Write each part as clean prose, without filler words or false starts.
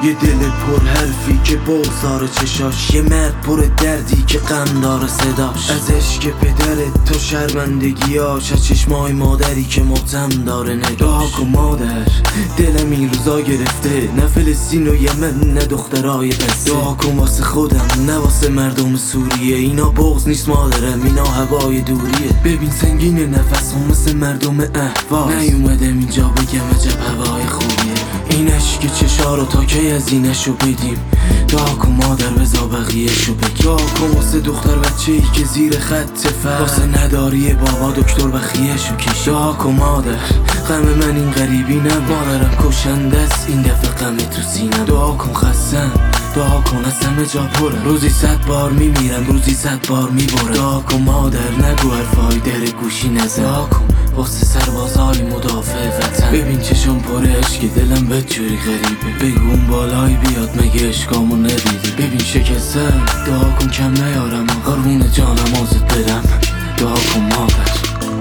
یه دل پر حرفی که بغضاره چشاش، یه مرد پر دردی که غم داره صداش، از عشق پدرت تا شرمندگیاش، از چشمای مادری که ماتم داره نگاش. کن مادر دلم این روزا گرفته، نه فلسطین و یمن نه دخترای قصه. دعا کن واسه خودم نه واسه مردم سوریه، اینا بغض نیست مادرم، اینا هوای دوریه. ببین سنگین نفس هم مثل مردم اهواز، نیومدم اینجا بگم عجب هوای خوبیه. این عشق چشا رو تا کی از اینشو بدیم؟ دعا کن مادر بزا بقیهشو بگی. دعا کن واسه دختر بچه‌ای که زیر خط فقر، واسه نداری بابا دکتر بخیهشو کشی. دعا کن مادر غم من این غریبی نه، مادرم کشنده است این دفعه غم تو سینم. دعا کن خستم، دعا کن از همه جا پرم، روزی 100 بار میمیرم روزی 100 بار میبرم. دعا کن مادر نگو حرفای در گوشی نزن. دعا کن واسه سربازای مدافع وطن، ببین چشم پر عشق دلم بدجوری غریبه. بگو اون بالایی بیاد مگه عشقامو ندیدی؟ ببین شکستم دعا کن کم نیارم، قربون جانم ازت برم. دعا کن مادر.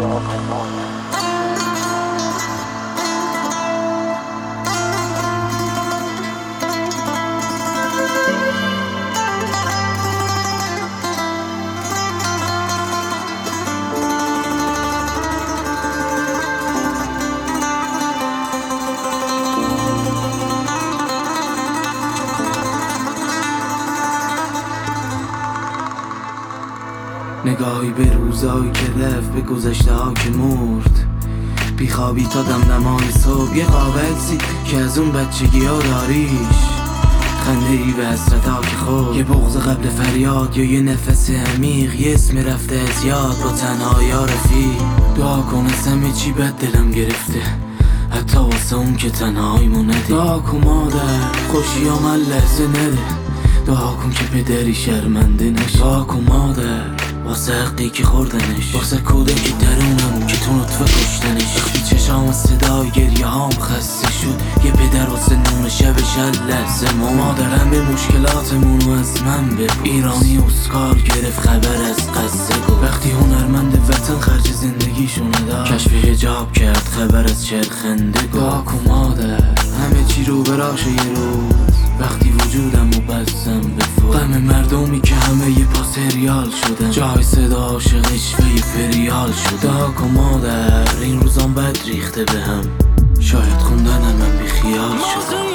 نگاهی به روزایی که رفت، به گذشته ها که مرد، بیخوابی تا دمدمای صبح، یه قاب عکسی که از اون بچگی ها داریش، خنده ای به حسرت ها که خود، یه بغض قبل فریاد یا یه نفس عمیق، یه اسم رفته از یاد با تنها یا رفیق. دعا کن از همه چی بد دلم گرفته، حتی واسه اون که تنهاییمو نده. دعا کن مادر خوشی ها من لحظه نده، دعا کن که پدری شرمنده نشه. دعا کن مادر واسه حقی که خوردنش، واسه کودکی درونم که تو نطفه کشتنش. وقتی چشام صدای گریه هام خسته شد، یه پدر واسه نون شبش لحظه مادر همه مشکلاتمونو از من بگو. ایرانی اسکار گرفت خبر از قصه گفت، وقتی هنرمند وطن خرج زندگیشونه داد، کشف حجاب کرد خبر از چرخنده گفت. دعا کن مادر همه چی رو براشه یه روز، وقتی وجودم و بستم به فوق، غم مردمی که همه یه پاس ریال شدن، جای صدا عاشق عشوه فریال شد. دعا کن مادر این روزام بد ریخته به هم، شاید خوندنم من بی خیال شدم.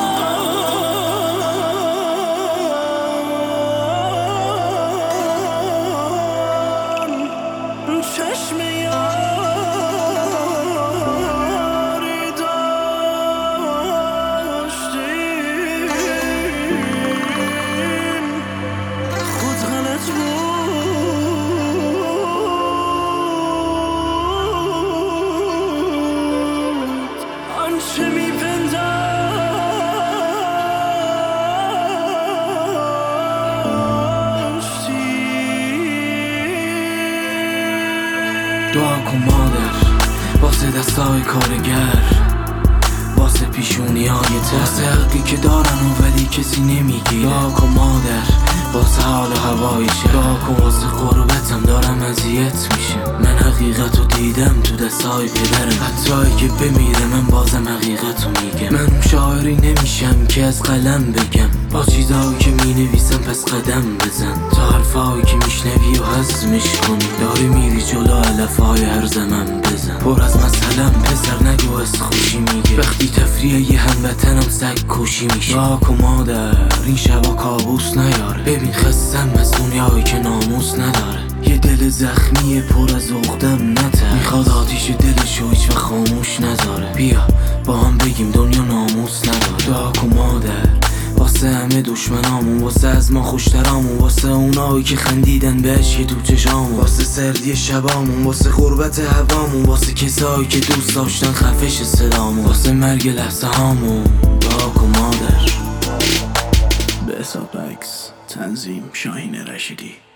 دعا کن مادر واسه دستای کارگر، واسه پیشونی های واسه حقی که دارن و ولی کسی نمیگیره. دعا کن مادر واسه حال هوای شهر، دعا کن واسه غربتم دارم اذیت میشه. من حقیقتو دیدم تو دستای پدرم، حتی که بمیره من بازم حقیقتو میگم. من شاعری نمیشم که از قلم بگم، با چیزایی که مینویسم پس قدم بزن، تا حرفایی که میشنوی و هضمش کنی. داری میری جلو علفای هر زمن بزن، پر از مثلا پسر نگو از خوشی میگه، وقتی تفریح یه هموطنم سگ کشی میشه. دعا کن مادر این شبا کابوس نیاره، ببین خستم از دنیایی که ناموس نداره. یه دل زخمی پر از عقدم نتر، میخواد آتیش دلشو هیچ و خاموش نذاره. بیا با هم بگیم دنیا ناموس نداره. دعا کن مادر واسه همه دشمنامون، واسه از ما خوشترامون، واسه اونایی که خندیدن به عشق تو چشامون، واسه سردی شبامون، واسه غربت هوامون، واسه کسایی که دوست داشتن خفش صدامون، واسه مرگ لحظه هامون. دعا کن مادر. به حساب عکس تنظیم شاهین رشیدی.